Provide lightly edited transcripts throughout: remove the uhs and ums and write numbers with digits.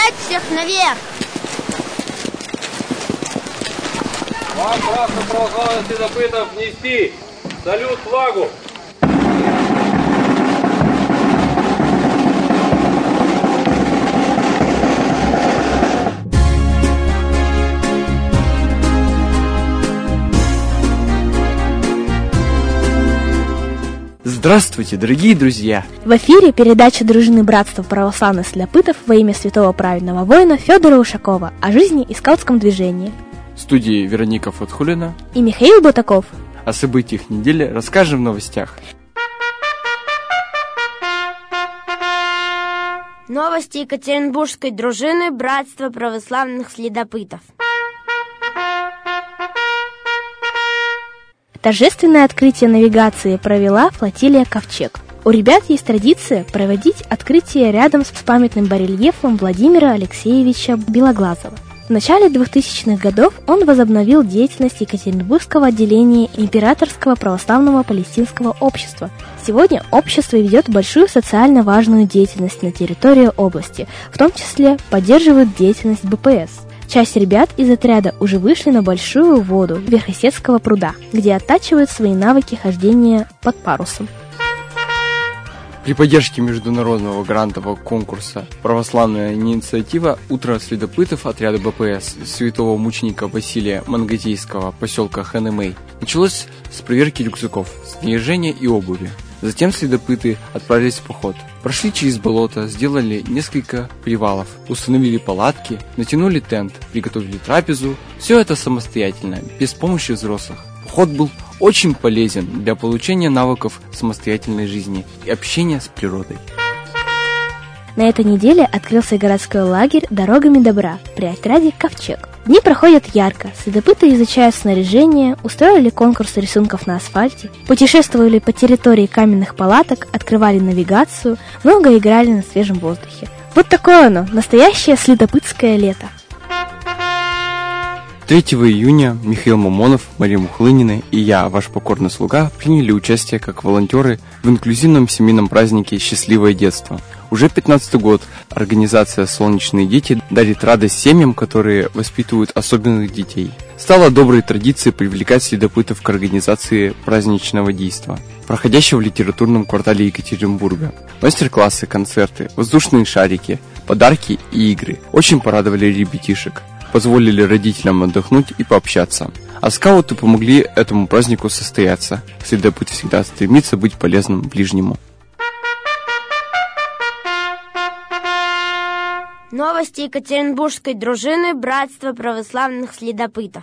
Поднять всех наверх! Вам, братство православных следопытов, нести салют флагу! Здравствуйте, дорогие друзья! В эфире передача дружины Братства православных следопытов во имя святого праведного воина Федора Ушакова о жизни и скаутском движении. В студии Вероника Фатхулина И Михаил Бутаков. О событиях недели расскажем в новостях. Новости Екатеринбургской дружины Братства православных следопытов. Торжественное открытие навигации провела флотилия «Ковчег». У ребят есть традиция проводить открытие рядом с памятным барельефом Владимира Алексеевича Белоглазова. В начале 2000-х годов он возобновил деятельность Екатеринбургского отделения Императорского православного палестинского общества. Сегодня общество ведет большую социально важную деятельность на территории области, в том числе поддерживает деятельность БПС. Часть ребят из отряда уже вышли на большую воду Верхосецкого пруда, где оттачивают свои навыки хождения под парусом. При поддержке международного грантового конкурса «Православная инициатива. Утро следопытов» отряда БПС святого мученика Василия Мангазийского поселка Хэнэмэй началось с проверки рюкзаков, снаряжения и обуви. Затем следопыты отправились в поход. Прошли через болото, сделали несколько привалов, установили палатки, натянули тент, приготовили трапезу. Все это самостоятельно, без помощи взрослых. Поход был очень полезен для получения навыков самостоятельной жизни и общения с природой. На этой неделе открылся городской лагерь «Дорогами добра» при отряде «Ковчег». Дни проходят ярко, следопыты изучают снаряжение, устроили конкурс рисунков на асфальте, путешествовали по территории каменных палаток, открывали навигацию, много играли на свежем воздухе. Вот такое оно, настоящее следопытское лето. 3 июня Михаил Мамонов, Мария Мухлынина и я, ваш покорный слуга, приняли участие как волонтеры в инклюзивном семейном празднике «Счастливое детство». Уже 15-й год организация «Солнечные дети» дарит радость семьям, которые воспитывают особенных детей. Стало доброй традицией привлекать следопытов к организации праздничного действа, проходящего в литературном квартале Екатеринбурга. Мастер-классы, концерты, воздушные шарики, подарки и игры очень порадовали ребятишек, позволили родителям отдохнуть и пообщаться. А скауты помогли этому празднику состояться. Следопыт всегда стремится быть полезным ближнему. Новости Екатеринбургской дружины Братства православных следопытов.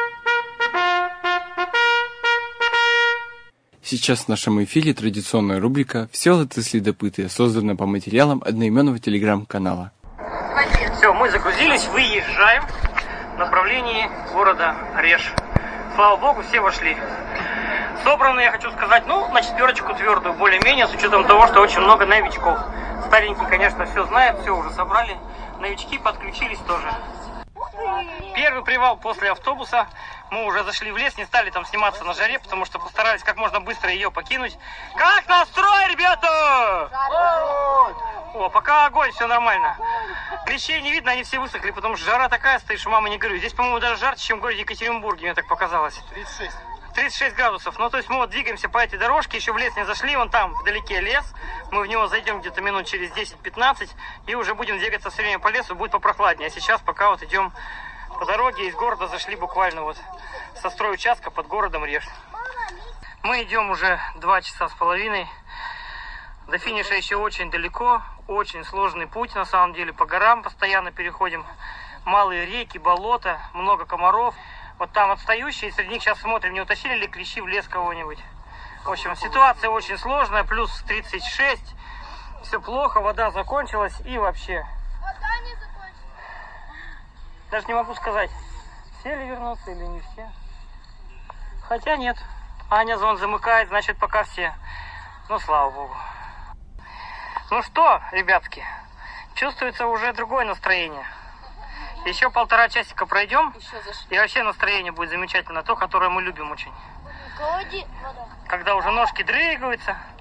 Сейчас в нашем эфире традиционная рубрика «Всеволоды следопыты», созданная по материалам одноименного телеграм-канала. Все, мы загрузились, выезжаем в направлении города Реж. Слава богу, все вошли. Собраны, я хочу сказать, на 4 твердую, более-менее, с учетом того, что очень много новичков. Старенькие, конечно, все знают, все уже собрали. Новички подключились тоже. Первый привал после автобуса. Мы уже зашли в лес, не стали там сниматься на жаре, потому что постарались как можно быстро ее покинуть. Как настрой, ребята? О, пока огонь, все нормально. Клещей не видно, они все высохли, потому что жара такая стоит, что мама не горюй. Здесь, по-моему, даже жарче, чем в городе Екатеринбурге, мне так показалось. 36 градусов. То есть мы вот двигаемся по этой дорожке, еще в лес не зашли, вон там вдалеке лес. Мы в него зайдем где-то минут через 10-15 и уже будем двигаться все время по лесу, будет попрохладнее. А сейчас пока вот идем по дороге, из города зашли буквально вот со стройучастка под городом Реж. Мы идем уже 2 часа с половиной. До финиша еще очень далеко, очень сложный путь на самом деле, по горам постоянно переходим. Малые реки, болота, много комаров. Вот там отстающие, среди них сейчас смотрим, не утащили ли клещи в лес кого-нибудь. В общем, ситуация очень сложная, плюс 36, все плохо, вода закончилась и вообще. Вода не закончилась. Даже не могу сказать, все ли вернутся или не все. Хотя нет, Аня зон замыкает, значит пока все. Слава богу. Ну что, ребятки, чувствуется уже другое настроение. Еще 1,5 часика пройдем, и вообще настроение будет замечательно, то, которое мы любим очень. Когда уже ножки дрыгаются,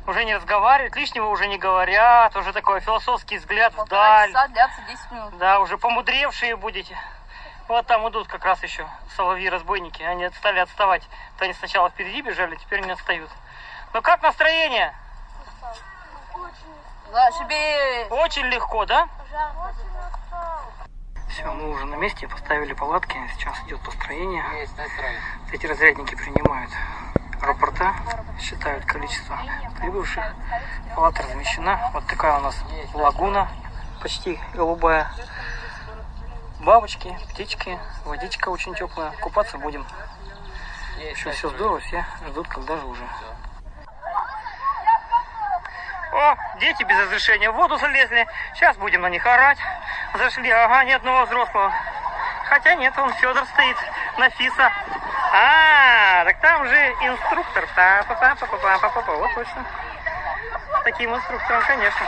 уже не разговаривают, лишнего уже не говорят, уже такой философский взгляд вдаль. Полтора часа длятся 10 минут. Да, уже помудревшие будете. Вот там идут как раз еще соловьи-разбойники. Они стали отставать. То они сначала впереди бежали, теперь не отстают. Ну как настроение? Зашибись! Очень легко, да? Все, мы уже на месте, поставили палатки. Сейчас идет построение. Эти разрядники принимают рапорта, считают количество прибывших. Палатка размещена. Вот такая у нас лагуна, почти голубая. Бабочки, птички, водичка очень теплая. Купаться будем. Еще все здорово, все ждут, когда же уже. О, дети без разрешения в воду залезли. Сейчас будем на них орать. Зашли, ага, ни одного взрослого. Хотя нет, он Федор стоит, Нафиса. Так там же инструктор. Вот точно. С таким инструктором, конечно.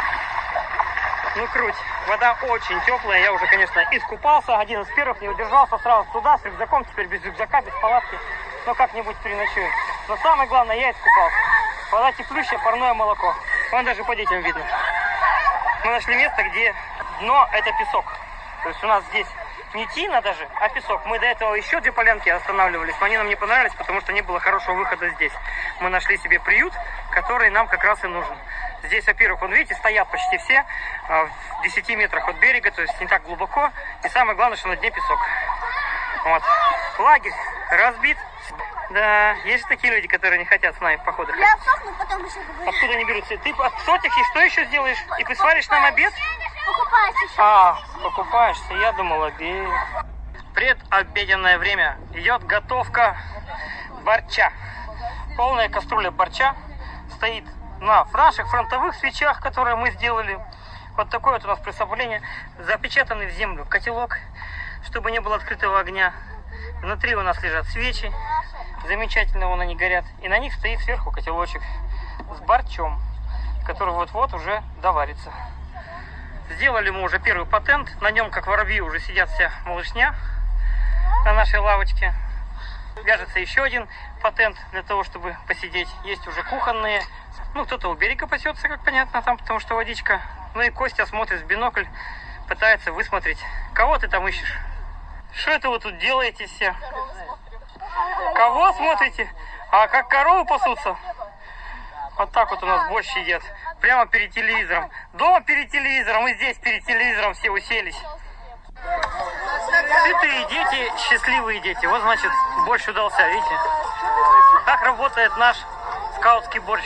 Ну, круть. Вода очень теплая. Я уже, конечно, искупался. Один из первых не удержался. Сразу туда с рюкзаком. Теперь без рюкзака, без палатки. Но как-нибудь переночую. Но самое главное, я искупался. Вода теплющая, парное молоко. Вон даже по детям видно. Мы нашли место, где дно это песок. То есть у нас здесь не тина даже, а песок. Мы до этого еще 2 полянки останавливались, но они нам не понравились, потому что не было хорошего выхода здесь. Мы нашли себе приют, который нам как раз и нужен. Здесь, во-первых, вон, видите, стоят почти все в 10 метрах от берега, то есть не так глубоко. И самое главное, что на дне песок. Вот. Лагерь разбит. Да, есть такие люди, которые не хотят с нами в походах. Я обсохну, потом еще говорю. Откуда они берутся? Ты отсохнешь, и что еще сделаешь? И ты сваришь нам обед? Покупаюсь еще. Покупаешься, я думал, обед. Предобеденное время. Идет готовка борща. Полная кастрюля борща стоит на наших фронтовых свечах, которые мы сделали. Вот такое вот у нас приспособление. Запечатанный в землю котелок, чтобы не было открытого огня. Внутри у нас лежат свечи. Замечательно вон они горят. И на них стоит сверху котелочек с борщом, который вот-вот уже доварится. Сделали мы уже первый патент. На нем, как воробьи, уже сидят вся малышня на нашей лавочке. Вяжется еще один патент для того, чтобы посидеть. Есть уже кухонные. Ну, кто-то у берега пасется, как понятно, там, потому что водичка. Ну и Костя смотрит в бинокль, пытается высмотреть. Кого ты там ищешь? Что это вы тут делаете все? Кого смотрите? А как коровы пасутся? Вот так вот у нас борщ едят. Прямо перед телевизором. Дома перед телевизором и здесь перед телевизором все уселись. Сытые дети, счастливые дети. Вот, значит, борщ удался, видите? Как работает наш скаутский борщ.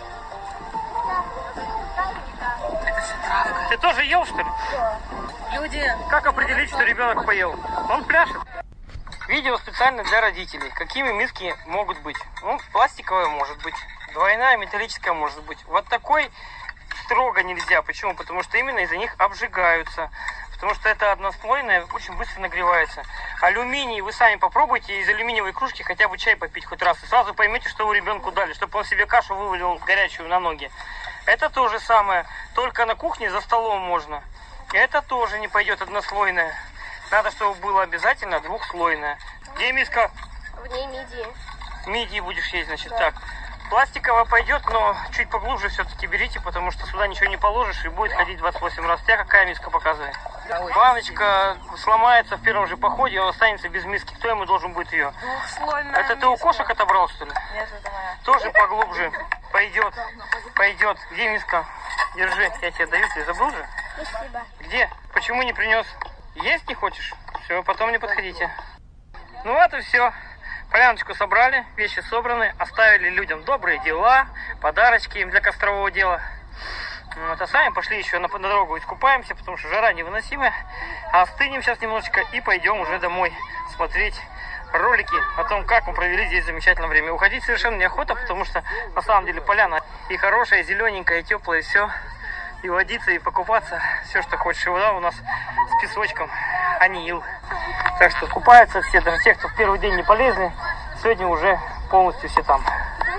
Ты тоже ел, что ли? Люди. Как определить, что ребенок поел? Он пляшет. Видео специально для родителей. Какими миски могут быть? Ну, пластиковая может быть. Двойная металлическая может быть. Вот такой строго нельзя. Почему? Потому что именно из-за них обжигаются. Потому что это однослойное, очень быстро нагревается. Алюминий, вы сами попробуйте из алюминиевой кружки хотя бы чай попить хоть раз. И сразу поймете, что вы ребенку дали, чтобы он себе кашу вывалил горячую на ноги. Это то же самое, только на кухне за столом можно. Это тоже не пойдет однослойное. Надо, чтобы было обязательно двухслойное. Где миска? В ней мидии. Мидии будешь есть, значит, да. Так. Пластиковая пойдет, но чуть поглубже все-таки берите, потому что сюда ничего не положишь и будет ходить 28 раз. У тебя какая миска показывает? Баночка сломается в первом же походе, он останется без миски. Кто ему должен будет ее? Двухслойная. Это ты у кошек отобрал, что ли? Нет, это моя. Тоже поглубже. Пойдет. Пойдет. Где миска? Держи, я тебе даю. Ты забыл же? Спасибо. Где? Почему не принес? Есть не хочешь? Все, потом не подходите. Ну вот и все. Поляночку собрали, вещи собраны, оставили людям добрые дела, подарочки им для кострового дела. Вот, а сами пошли еще на дорогу искупаемся, потому что жара невыносимая. Остынем сейчас немножечко и пойдем уже домой смотреть ролики о том, как мы провели здесь замечательное время. Уходить совершенно неохота, потому что на самом деле поляна и хорошая, и зелененькая, и теплая, и все. И водиться, и покупаться, все, что хочешь. И вода у нас с песочком, а не ил. Так что купаются все, даже те, кто в первый день не полезли, сегодня уже полностью все там.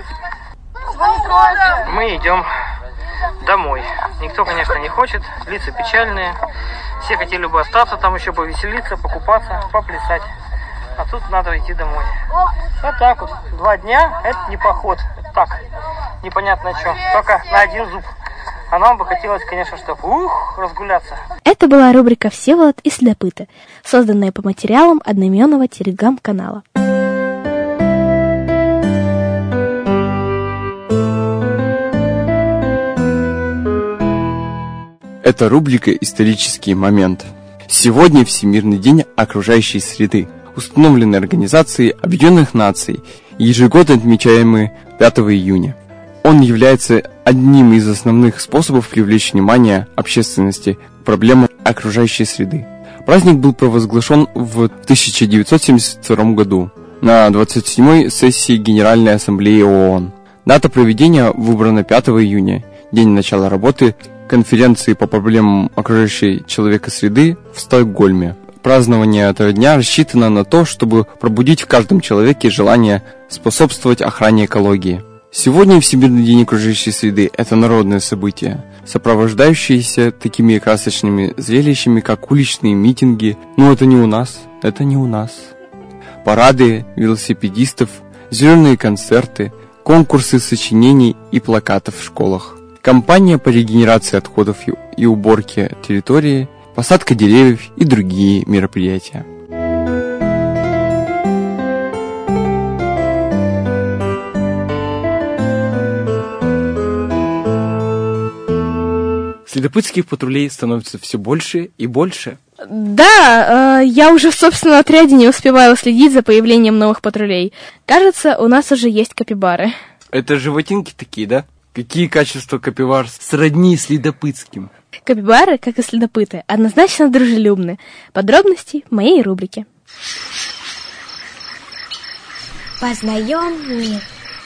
Мы идем домой. Никто, конечно, не хочет, лица печальные. Все хотели бы остаться там еще повеселиться, покупаться, поплясать. А тут надо идти домой. Вот так вот. 2 дня, это не поход. Это так, непонятно что, только на один зуб. А нам бы хотелось, конечно, чтобы разгуляться. Это была рубрика «Всеволод и следопыты», созданная по материалам одноименного телеграм-канала. Это рубрика «Исторический момент». Сегодня Всемирный день окружающей среды, установленный Организацией Объединенных Наций, ежегодно отмечаемый 5 июня. Он является одним из основных способов привлечь внимание общественности к проблемам окружающей среды. Праздник был провозглашен в 1972 году на 27-й сессии Генеральной Ассамблеи ООН. Дата проведения выбрана 5 июня, день начала работы конференции по проблемам окружающей человека среды в Стокгольме. Празднование этого дня рассчитано на то, чтобы пробудить в каждом человеке желание способствовать охране экологии. Сегодня Всемирный день окружающей среды – это народное событие, сопровождающееся такими красочными зрелищами, как уличные митинги. Но это не у нас, Парады велосипедистов, зеленые концерты, конкурсы сочинений и плакатов в школах. Кампания по регенерации отходов и уборке территории, посадка деревьев и другие мероприятия. Следопытских патрулей становится все больше и больше. Да, я уже в собственном отряде не успеваю следить за появлением новых патрулей. Кажется, у нас уже есть капибары. Это животинки такие, да? Какие качества капибар сродни следопытским? Капибары, как и следопыты, однозначно дружелюбны. Подробности в моей рубрике. Познаем мир.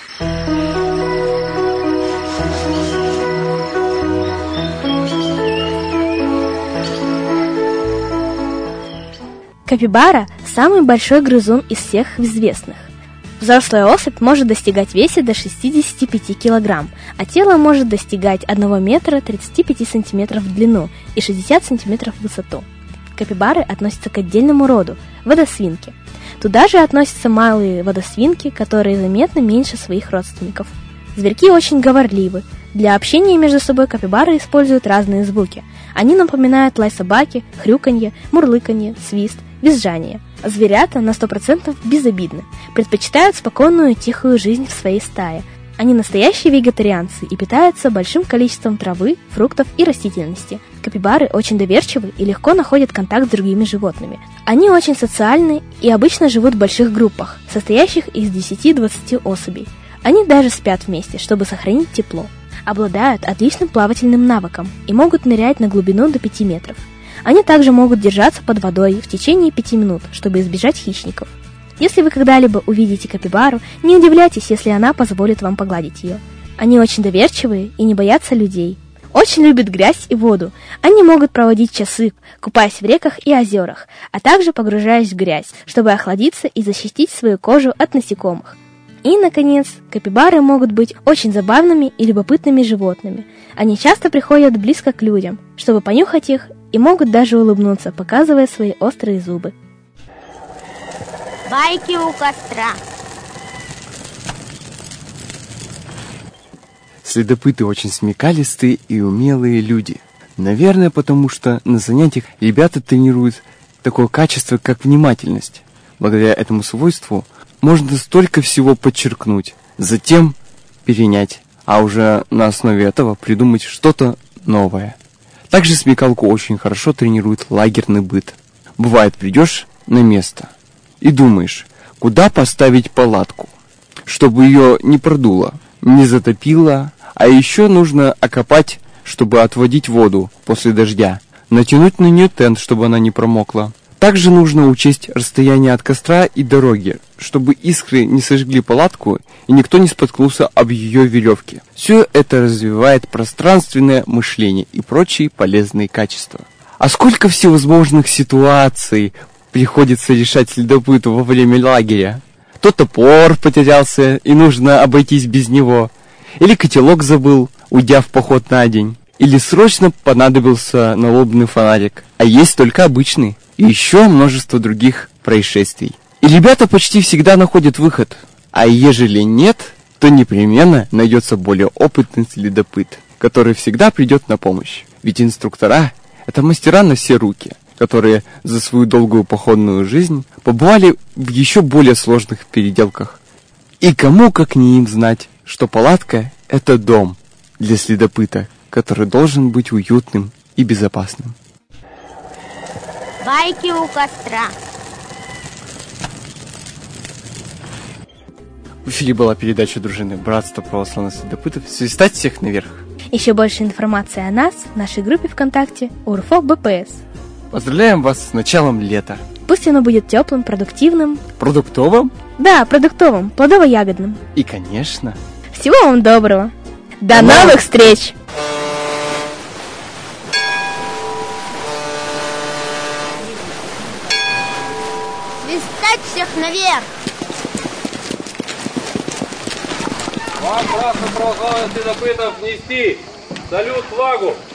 Капибара – самый большой грызун из всех известных. Взрослая особь может достигать веса до 65 кг, а тело может достигать 1 метра 35 сантиметров в длину и 60 сантиметров в высоту. Капибары относятся к отдельному роду – водосвинки. Туда же относятся малые водосвинки, которые заметно меньше своих родственников. Зверьки очень говорливы. Для общения между собой капибары используют разные звуки. Они напоминают лай собаки, хрюканье, мурлыканье, свист, визжание. Зверята на 100% безобидны, предпочитают спокойную тихую жизнь в своей стае. Они настоящие вегетарианцы и питаются большим количеством травы, фруктов и растительности. Капибары очень доверчивы и легко находят контакт с другими животными. Они очень социальны и обычно живут в больших группах, состоящих из 10-20 особей. Они даже спят вместе, чтобы сохранить тепло. Обладают отличным плавательным навыком и могут нырять на глубину до 5 метров. Они также могут держаться под водой в течение 5 минут, чтобы избежать хищников. Если вы когда-либо увидите капибару, не удивляйтесь, если она позволит вам погладить ее. Они очень доверчивые и не боятся людей. Очень любят грязь и воду. Они могут проводить часы, купаясь в реках и озерах, а также погружаясь в грязь, чтобы охладиться и защитить свою кожу от насекомых. И, наконец, капибары могут быть очень забавными и любопытными животными. Они часто приходят близко к людям, чтобы понюхать их, и могут даже улыбнуться, показывая свои острые зубы. Байки у костра. Следопыты очень смекалистые и умелые люди. Наверное, потому что на занятиях ребята тренируют такое качество, как внимательность. Благодаря этому свойству можно столько всего подчеркнуть, затем перенять, а уже на основе этого придумать что-то новое. Также смекалку очень хорошо тренирует лагерный быт. Бывает, придешь на место и думаешь, куда поставить палатку, чтобы ее не продуло, не затопило, а еще нужно окопать, чтобы отводить воду после дождя, натянуть на нее тент, чтобы она не промокла. Также нужно учесть расстояние от костра и дороги, чтобы искры не сожгли палатку и никто не споткнулся об ее веревке. Все это развивает пространственное мышление и прочие полезные качества. А сколько всевозможных ситуаций приходится решать следопыту во время лагеря? То топор потерялся и нужно обойтись без него, или котелок забыл, уйдя в поход на день, или срочно понадобился налобный фонарик, а есть только обычный. И еще множество других происшествий. И ребята почти всегда находят выход. А ежели нет, то непременно найдется более опытный следопыт, который всегда придет на помощь. Ведь инструктора – это мастера на все руки, которые за свою долгую походную жизнь побывали в еще более сложных переделках. И кому, как не им, знать, что палатка – это дом для следопыта, который должен быть уютным и безопасным. Байки у костра. В эфире была передача дружины «Братство православных следопытов». Свистать всех наверх! Еще больше информации о нас в нашей группе ВКонтакте УРФО БПС. Поздравляем вас с началом лета! Пусть оно будет теплым, продуктивным. Продуктовым? Да, продуктовым, плодово-ягодным. И, конечно... Всего вам доброго! До новых встреч! Свистать всех наверх. Вам, братство православных следопытов, нести салют флагу.